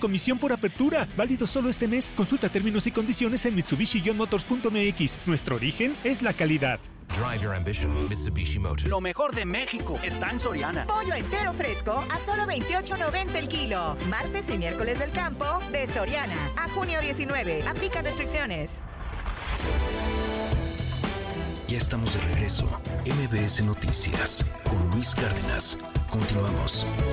comisión por apertura. Válido solo este mes. Consulta términos y condiciones en Mitsubishi-motors.mx. Nuestro origen es la calidad. Drive your ambition, Mitsubishi Motors. Lo mejor de México está en Soriana. Pollo entero fresco a solo $28.90 el kilo. Martes y miércoles del campo de Soriana. A junio 19. Aplica restricciones. Ya estamos de regreso. MBS Noticias con Luis Cárdenas. Continuamos.